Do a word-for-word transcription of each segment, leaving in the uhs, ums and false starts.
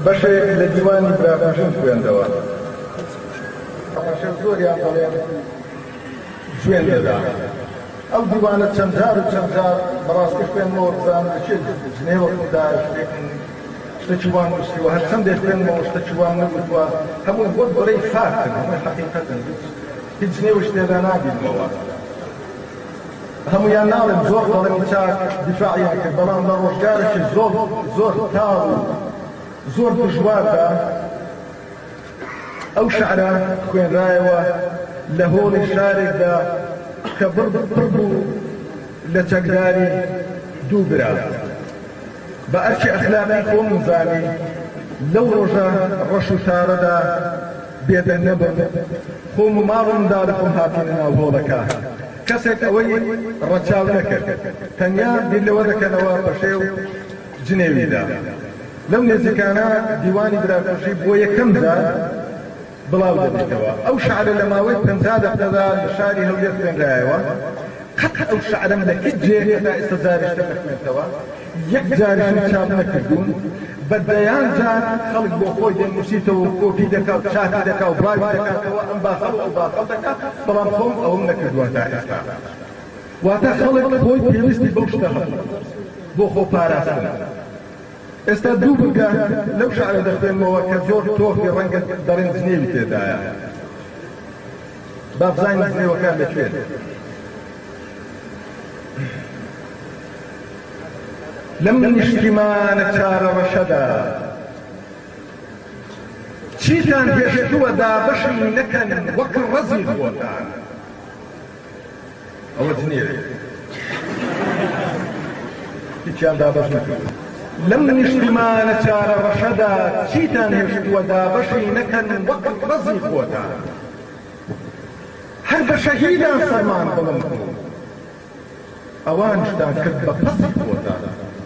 بەشێک لە دیوانی براکوژن خوێندەوە. بەشێک زۆریان دەڵێن خوێن دەدا. ئەو دیوانە چەند جار و چەند جار بەڕاستی خوێنمەوە بزانم چێ جنێوەکمدا شتێکی وان نووسیوە هەر چەندێک خوێنمەوە شتێکی وان نەگوتووە هەمووی بۆ بەرەی فاکن هەمووی حەقیقەتن هیچ جنێوش تێدا نابینەوە. هەمویان ناڵێن زۆر دەڵێن چاک دیفاعیان کرد بەڵام لە ڕۆژگارێکی زۆر زۆر تاڵ و زۆر دژواردا ئەو شەعرە خوێنرایەوە لە هۆڵی شارێکدا کە بڕ بوو لە چەکداری دوو برا بە ئەرکی ئەخلاقی خۆم زانی لەو ڕۆژە ڕەش و شارەدا بێدە نەبم خۆم و ماڵمدا لە خۆم هاتینە ناو هۆڵەکە کەسێک ئەوەی ڕەچاو نەکرد تەنیا بیر لەوە دەکەنەوە بەشێ و جنێویدا لەو نێزیکانە دیوانی براکوژی بۆ یەکەم جار بڵاو دەبێتەوە. ئەو شەعرە لە ماوەی پەنجا دەقەدا لە شاری هەولێر خوێنرایەوە قەت ئەو شەعرەم لە هیچ جێگێکدا ئێستا جاریش نەخوێنێتەوە یەک جاریشم چاپ نەکردوون بە دەیان جار خەڵک بۆ خۆی دەنووسیتەوە و کۆپی دەکا و چاپی دەکا و بڵاوی دەکاتەوە ئەم باخەڵ ئەو باخەڵ دەکات بەڵام خۆم ئەوم نەکردووە تا ئێستا. واتە خەڵک خۆی پێویستی بەو شتە هەبوو بۆ خۆ پاراستن. ئێستا دوو بگە لەو شەعرە دەخوێنمەوە کە زۆر تۆخی ڕەنگە دەڵێن جنێوی تێدایە با بزانین جنێوەکان لەکوێن. لەم نیشتیمانە چارە ڕەشەدا چیتان هێشتووە دابەشی نەکەن وەک ڕەزی خۆتان. ئەوە جنێوێ هیچیان دابەش نەکەن. لەم نیشتیمانە چارە ڕەشەدا چیتان هێشتووە دابەشی نەکەن وەک ڕەزی خۆتان. هەر بە شەهیدان سەرمان بڵم بوو ئەوان شتان کرد بە پەسی خۆتان.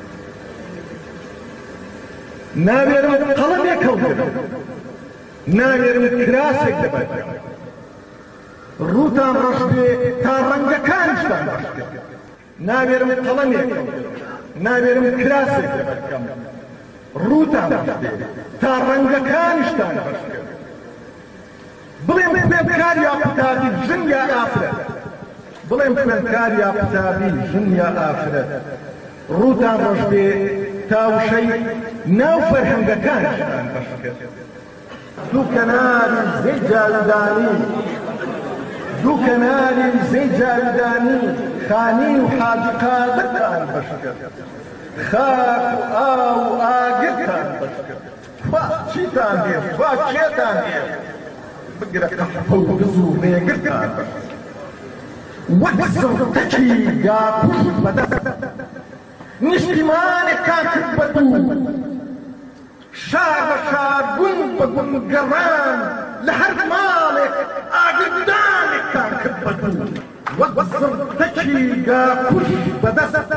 ناوێرم قەڵەمێک هەڵگرم ناوێرم کراسێک دەبەرم ڕووتان ڕەش بێ تا ڕەنگەکانیشتان بەش کرد. ناوێرم قەڵەمێک ناوێرم کراسێک دەبەرکەم ڕووتان ڕەش بێ تا ڕەنگەکانیشتان بەش کرد. بڵێم خوێندکار یا قوتابی ژن یا ئافرەت بڵێم خوێندکار یا قوتابی ژن یا ئافرەت ڕووتان ڕەش بێ تا وشەی ناو فەرهەنگەکانیشتان بەش کرد. دوو کەناری زەی جاودانی دوو کەناری زەی جاودانی خانی و حاجی قادرتان بەش کرد. خاک و ئاو و ئاگرتان بەش کرد. خوا چیتان هێ خوا کێتان هێ بگرە قەحپە و گز و مێگرتان بەش کرد. وەک زڕتەکی گاپوش بەدەست نیشتیمانێکان کرد بە دوو شار بە شاربوون بە گومگەڕان لە هەر ماڵێک ئاگردانێکان کرد بە دوو وەک زڕتەکی گاپوش بەدەست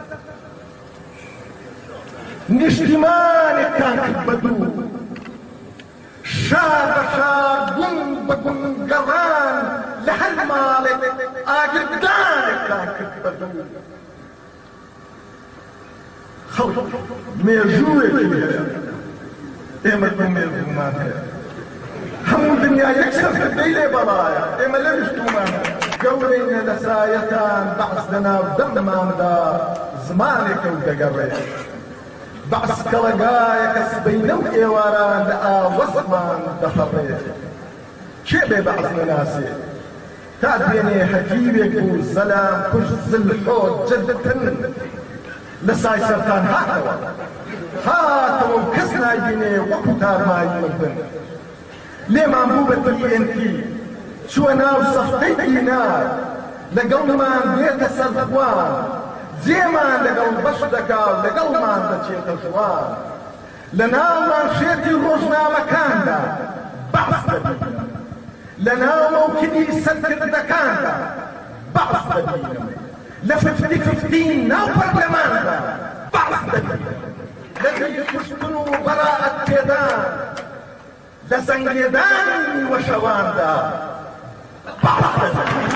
نیشتیمانێکان کرد بە دوو شار بە شاربوون بە گومگەڕان لە هەر ماڵێک ئاگردانێکان کرد بە دوو. خەڵک مێژووێکی هەیە ئێمە بە مێژوومان هەیە هەموو دنیا یەکسەر کردەی لێ بەڵایە ئێمە لە وشتومانە گەورەینە لە سایەتان بەعس لەناو دەمماندا زمانێکە و دەگەڕێت بەعس کەڵەگایەکە سبەینە و ئێواران لە ئاوەسمان دەخەڕێت. کێ بێ بەعس نەناسێ تا بێنێ حەکیمێک بوو زەلام کوژ زلحۆ جەدتن لە سای سەرتان هاتەوە هاتەوە و کەس نایبینێ وەکو تارمای مردن. لێمان بوو بە تی ئێن تی چووە ناو سەختەی دینار لەگەڵمان بێتە سەرخوان جێمان لەگەڵ بەش دەکا و لەگەڵمان دەچێتە ژوان لە ناومان شێتی ڕۆژنامەکاندا بەعس دەبینە لە ناو مەوکدی سەرکردەکاندا بەعس دەبینە لە ففتی ففتین ناو پەرلەماندا بەعس دەبینە لە کوشتن و بەراعەت پێدان لە زەنگێدانی وەشەواندا بەعس دەبینە.